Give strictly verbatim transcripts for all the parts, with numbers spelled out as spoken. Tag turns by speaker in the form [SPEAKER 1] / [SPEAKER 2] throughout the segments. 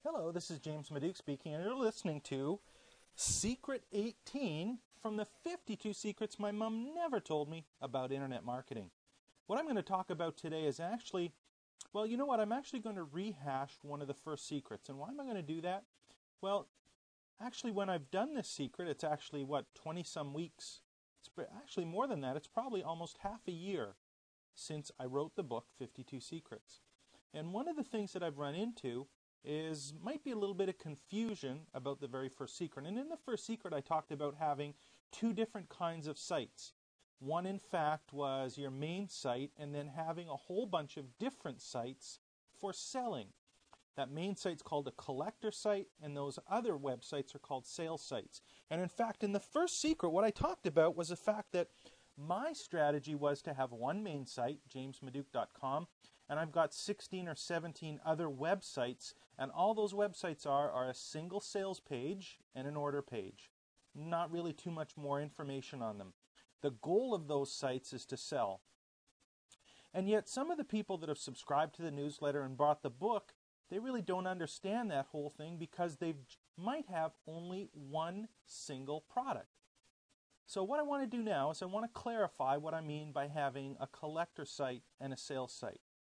[SPEAKER 1] Hello, this is James Maduke speaking, and you're listening to Secret eighteen from the fifty-two secrets my mom never told me about internet marketing. What I'm going to talk about today is actually, well, you know what? I'm actually going to rehash one of the first secrets. And why am I going to do that? Well, actually, when I've done this secret, it's actually, what, twenty-some weeks. It's actually more than that. It's probably almost half a year since I wrote the book, fifty-two Secrets. And one of the things that I've run into is might be a little bit of confusion about the very first secret. And in the first secret, I talked about having two different kinds of sites. One, in fact, was your main site, and then having a whole bunch of different sites for selling. That main site's called a collector site, and those other websites are called sales sites. And in fact, in the first secret, what I talked about was the fact that my strategy was to have one main site, james maduke dot com, and I've got sixteen or seventeen other websites, and all those websites are are a single sales page and an order page. Not really too much more information on them. The goal of those sites is to sell. And yet some of the people that have subscribed to the newsletter and bought the book, they really don't understand that whole thing because they might have only one single product. So what I want to do now is I want to clarify what I mean by having a collector site and a sales site.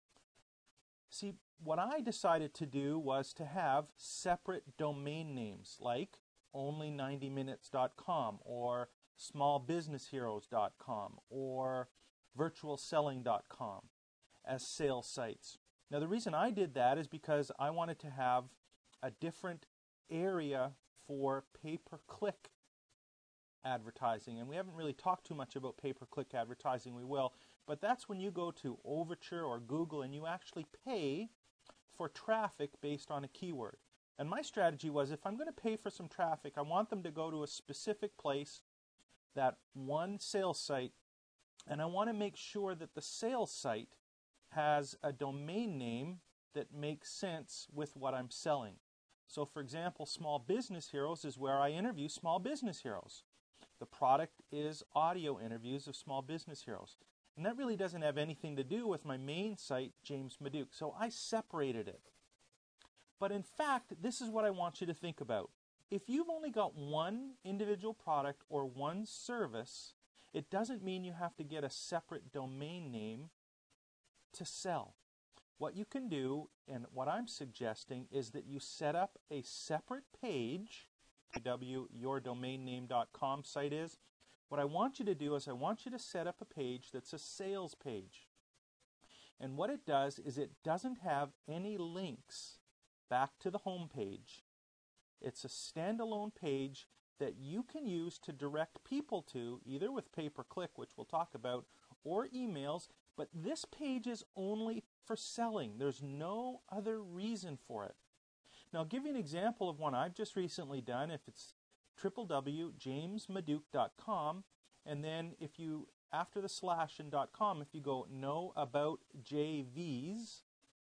[SPEAKER 1] See, what I decided to do was to have separate domain names like only ninety minutes dot com or small business heroes dot com or virtual selling dot com as sales sites. Now, the reason I did that is because I wanted to have a different area for pay-per-click advertising. And we haven't really talked too much about pay-per-click advertising. We will. But that's when you go to Overture or Google and you actually pay for traffic based on a keyword. And my strategy was, if I'm going to pay for some traffic, I want them to go to a specific place, that one sales site, and I want to make sure that the sales site has a domain name that makes sense with what I'm selling. So for example, Small Business Heroes is where I interview small business heroes. The product is audio interviews of small business heroes. And that really doesn't have anything to do with my main site, James Maduke. So I separated it. But in fact, this is what I want you to think about. If you've only got one individual product or one service, it doesn't mean you have to get a separate domain name to sell. What you can do, and what I'm suggesting, is that you set up a separate page, w your domain name dot com site is. What I want you to do is I want you to set up a page that's a sales page. And what it does is it doesn't have any links back to the home page. It's a standalone page that you can use to direct people to, either with pay-per-click, which we'll talk about, or emails. But this page is only for selling. There's no other reason for it. Now, I'll give you an example of one I've just recently done. If it's w w w dot james maduke dot com, and then if you, after the slash in .com, if you go know about J Vs,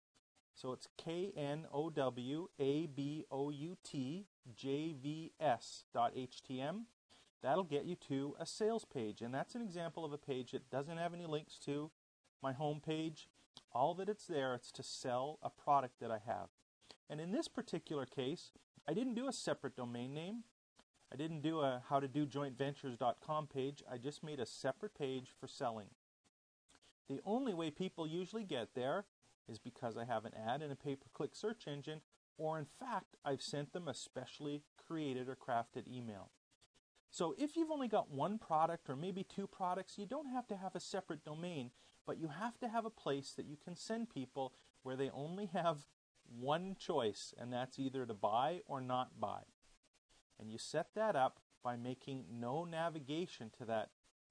[SPEAKER 1] so it's K N O W A B O U T J V S dot H T M, that'll get you to a sales page. And that's an example of a page that doesn't have any links to my home page. All that it's there, it's to sell a product that I have. And in this particular case, I didn't do a separate domain name. I didn't do a how to do joint ventures dot com page. I just made a separate page for selling. The only way people usually get there is because I have an ad in a pay-per-click search engine, or in fact, I've sent them a specially created or crafted email. So if you've only got one product or maybe two products, you don't have to have a separate domain, but you have to have a place that you can send people where they only have one choice, and that's either to buy or not buy. And you set that up by making no navigation to that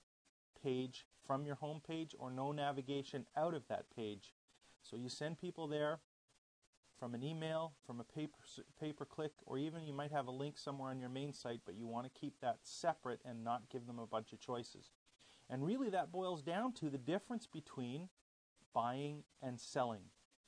[SPEAKER 1] page from your home page or no navigation out of that page. So you send people there from an email, from a paper, pay-per-click, or even you might have a link somewhere on your main site, but you want to keep that separate and not give them a bunch of choices. And really that boils down to the difference between buying and selling.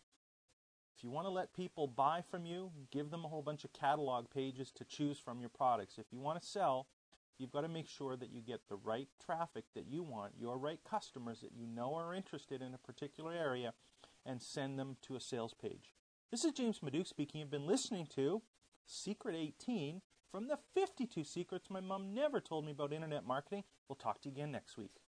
[SPEAKER 1] If you want to let people buy from you, give them a whole bunch of catalog pages to choose from your products. If you want to sell, you've got to make sure that you get the right traffic that you want, your right customers that you know are interested in a particular area, and send them to a sales page. This is James Maduke speaking. You've been listening to Secret eighteen from the fifty-two secrets my mom never told me about internet marketing. We'll talk to you again next week.